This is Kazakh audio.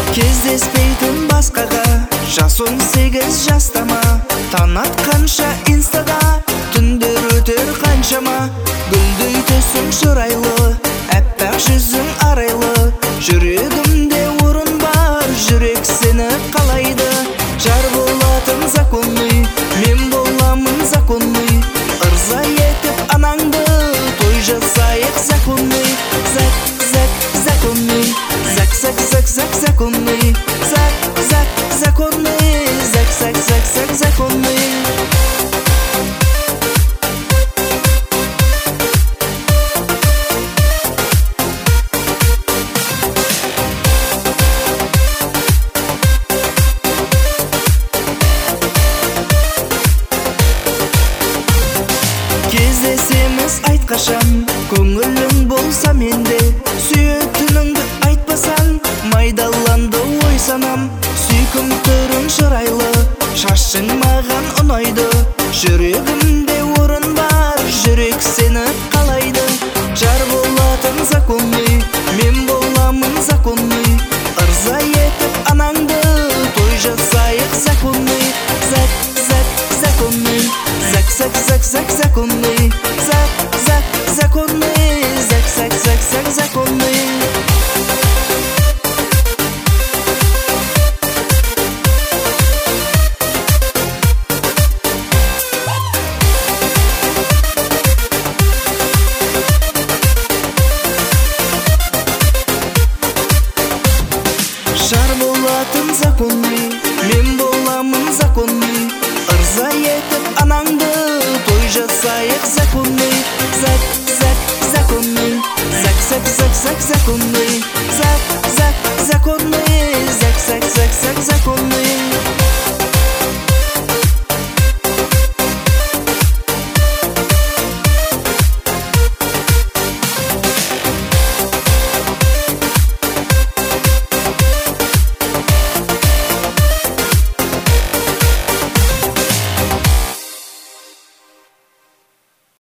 Кездеспейтін басқаға жас 18 жастама, таң атқанша инстада түндер өтер қаншама. Гүлдей төсің шырайлы, әппақ жүзің арайлы, жүрегімде орын бар, жүрек сені қалайды. Жар болатын законный, мен боламын законный, ырза етіп анаңды той жасайық законный. Зак, зак, законный, зак, зак, зак, зак, законный, зак, зак, законный, зак, зак, зак, зак, законный. Кездесеміз айтқашан, көңілің болса менде, сүйетініңді айтпасаң, майдаланды ой санам. Сүйкім түрің шырайлы, шашың маған ұнайды, жүрегімде орын бар, жүрек сені қалайды. Жар болатын законный, мен боламын законный, ырза етіп анаңды той жасайық законный. Зак, зак, законный, зак, зак, зак, зак, законный, зак, зак, законный, зак, зак, зак, зак, законный. Жар болатын законный, мен боламын законный, ырза етіп